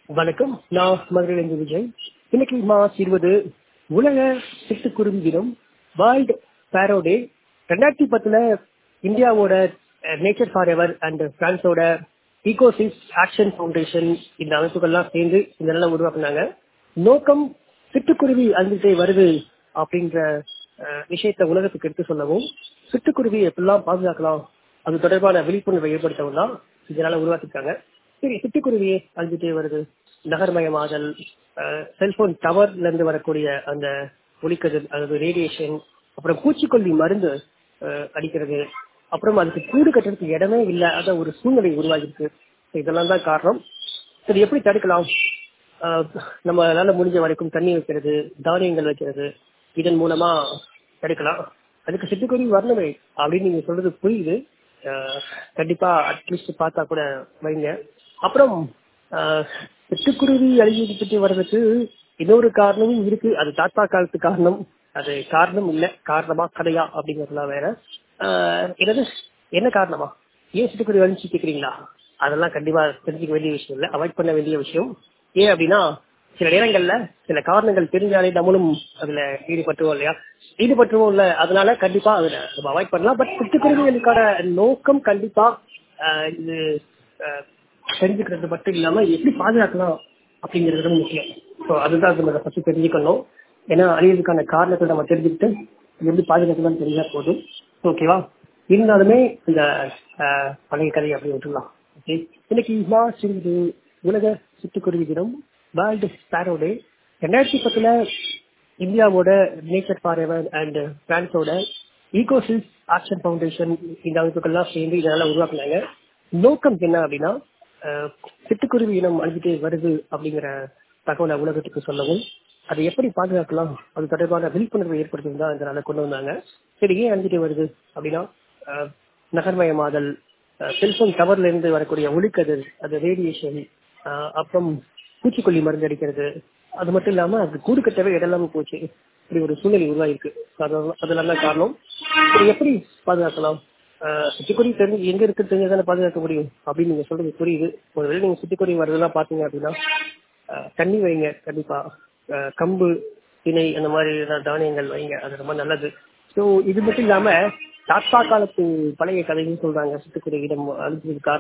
வணக்கம். நான் மதுரையிலிருந்து விஜய். இன்னைக்கு மார்ச் 20 உலக சிட்டுக்குருவி தினம், வேர்ல்ட் ஸ்பேரோ டே. 2010 இந்தியாவோட நேச்சர் ஃபார் எவர் அண்ட் பிரான்ஸோட ஈகோசிஸ் ஆக்ஷன் ஃபவுண்டேஷன் இந்த அமைப்புகள்லாம் சேர்ந்து இதெல்லாம் உருவாக்குனாங்க. நோக்கம் சிட்டுக்குருவி அழிஞ்சிட்டே வருது அப்படின்ற விஷயத்த உலகத்துக்கு எடுத்து சொல்லவும், சிட்டுக்குருவி எப்படிலாம் பாதுகாக்கலாம் அது தொடர்பான விழிப்புணர்வை ஏற்படுத்தவும் தான் இதனால உருவாக்கிருக்காங்க. சரி, சிட்டுக்குருவியே அழிஞ்சிட்டே வருது, நகர்மயமாதல், செல்போன் டவர்ல இருந்து வரக்கூடிய அந்த ஒளிக்கதிர், அதாவது ரேடியேஷன், அப்புறம் பூச்சிக்கொல்லி மருந்து அடிக்கிறது, அப்புறம் அதுக்கு கூடு கட்டுறதுக்கு இடமே இல்லாத ஒரு சூழ்நிலை உருவாகிருக்கு. இதெல்லாம் தான் காரணம். சரி, எப்படி தடுக்கலாம்? நம்மளால முடிஞ்ச வரைக்கும் தண்ணி வைக்கிறது, தானியங்கள் வைக்கிறது, இதன் மூலமா தடுக்கலாம். அதுக்கு சிட்டுக்குருவி வரணுமே அப்படின்னு நீங்க சொல்றது புரியுது. கண்டிப்பா அட்லீஸ்ட் பார்த்தா கூட வைங்க. அப்புறம் சிட்டுக்குருவி அழிஞ்சிட்டு வர்றதுக்கு இன்னொரு காரணமும் இருக்கு. அது தாத்தா காலத்து காரணம். அது காரணம் இல்ல, காரணமா கதையா அப்படிங்கறதுலாம் வேற. என்னது, என்ன காரணமா, ஏன் சிட்டுக்குருவி அழிஞ்சு கேக்குறீங்களா? அதெல்லாம் கண்டிப்பா தெரிஞ்சுக்க வேண்டிய விஷயம் இல்ல, அவாய்ட் பண்ண வேண்டிய விஷயம். ஏன் அப்படின்னா, சில நேரங்கள்ல சில காரணங்கள் தெரிஞ்சாலே நம்மளும் அதுல ஈடுபட்டுவோம் இல்லையா? ஈடுபட்டுவோம் இல்ல, அதனால கண்டிப்பா அதுல நம்ம அவாய்ட் பண்ணலாம். பட் சிட்டுக்குருவிகளுக்கான நோக்கம் கண்டிப்பா இது தெரிஞ்சுக்கிறது மட்டும் இல்லாம எப்படி பாதுகாக்கலாம் அப்படிங்கிறது முக்கியம். ஸோ அதுதான் நம்ம ஃபர்ஸ்ட் தெரிஞ்சுக்கணும். ஏன்னா அழியதுக்கான காரணத்தை நம்ம தெரிஞ்சுக்கிட்டு எப்படி பாதுகாக்கலாம் தெரிஞ்சா போதும். ஓகேவா? இருந்தாலுமே இந்த பழைய கதை அப்படி விட்டுலாம். ஓகே, இன்னைக்கு மார்ச் 20 உலக சிட்டுக்குருவி தினம், வேர்ல்டு ஸ்பேரோ டே. 2010 இந்தியாவோட நேச்சர் ஃபார் எவர் அண்ட் பிரான்ஸோட ஈகோசிஸ் ஆக்ஷன் ஃபவுண்டேஷன் இந்த அமைப்புகள்லாம் சேர்ந்து இதனால உருவாக்குனாங்க. நோக்கம் என்ன அப்படின்னா, சிட்டுக்குருவி இனம் அழிஞ்சிட்டே வருது அப்படிங்கிற தகவலை உலகத்துக்கு சொல்லவும், அதை எப்படி பாதுகாக்கலாம் அது தொடர்பான விழிப்புணர்வை ஏற்படுத்தும் தான் இதனால கொண்டு வந்தாங்க. சரி, ஏன் அழிஞ்சிட்டே வருது அப்படின்னா, நகர்மயமாதல், செல்போன் டவர்ல இருந்து வரக்கூடிய ஒளிக்கதிர், அது ரேடியேஷன், அப்புறம் பூச்சிக்கொல்லி மருந்து அடிக்கிறது, அது மட்டும் இல்லாம அது கூடு கட்டவே இடம்லாம போச்சு. இப்படி ஒரு சூழ்நிலை உருவாயிருக்கு. அதெல்லாம் தான் காரணம். எப்படி பாதுகாக்கலாம்? சிட்டுக்குருவி தெரிஞ்சு எங்க இருக்கு தெரிஞ்சதானே பாதுகாக்க முடியும் அப்படின்னு நீங்க சொல்றது புரியுது. ஒருவேளை நீங்க சிட்டுக்குருவி வரதெல்லாம் பாத்தீங்க அப்படின்னா தண்ணி வைங்க. கண்டிப்பா கம்பு, திணை, அந்த மாதிரி தானியங்கள் வைங்க, அது ரொம்ப நல்லது. ஸோ இது மட்டும் இல்லாம தாத்தா காலத்து பழைய கதைன்னு சொல்றாங்க. சிட்டுக்குருவியிடம் அழிஞ்சதுக்கு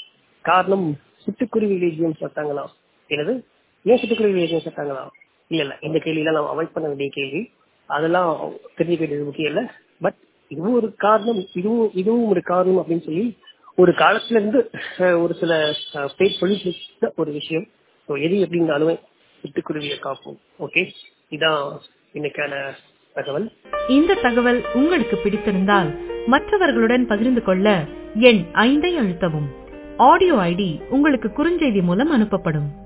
காரணம் சிட்டுக்குருவி லேஜியம் சட்டாங்களாம். என்னது, ஏன் சிட்டுக்குருவி லேஜியம் சட்டாங்களா? இல்ல, இந்த கேள்வியெல்லாம் நம்ம அவாய்ட் பண்ண வேண்டிய கேள்வி. அதெல்லாம் தெரிஞ்சுக்க வேண்டியது முக்கியம் இல்ல. பட் இதுவும் ஒரு காரணம், இதுவும் ஒரு காரணம் அப்படின்னு சொல்லி ஒரு காலத்துல இருந்து ஒரு சில பேர் சொல்லி ஒரு விஷயம். எது எப்படின்னாலுமே சிட்டுக்குருவியை காப்போம். ஓகே, இதான் இன்னைக்கான தகவல். இந்த தகவல் உங்களுக்கு பிடித்திருந்தால் மற்றவர்களுடன் பகிர்ந்து கொள்ள எண் 5 அழுத்தவும். ஆடியோ ஐடி உங்களுக்கு குறுஞ்செய்தி மூலம் அனுப்பப்படும்.